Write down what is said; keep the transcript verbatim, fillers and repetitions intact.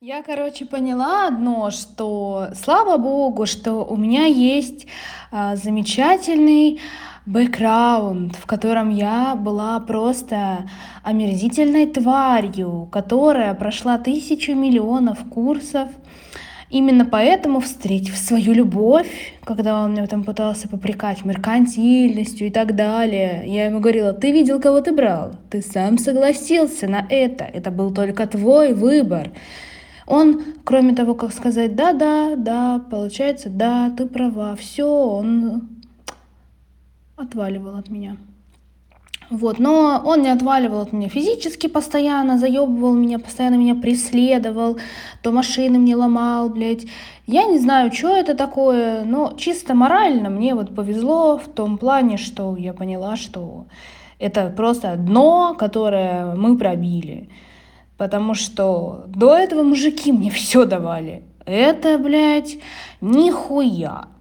Я, короче, поняла одно, что слава богу, что у меня есть а, замечательный бэкграунд, в котором я была просто омерзительной тварью, которая прошла тысячу миллионов курсов. Именно поэтому, встретив свою любовь, когда он меня там пытался попрекать меркантильностью и так далее, я ему говорила: ты видел, кого ты брал? Ты сам согласился на это. Это был только твой выбор. Он, кроме того, как сказать: да-да, да, получается, да, ты права, все, он отваливал от меня. Вот, но он не отваливал от меня физически постоянно, заебывал меня, постоянно меня преследовал, то машины мне ломал, блядь. Я не знаю, что это такое, но чисто морально мне вот повезло в том плане, что я поняла, что это просто дно, которое мы пробили. Потому что до этого мужики мне все давали. Это, блядь, нихуя.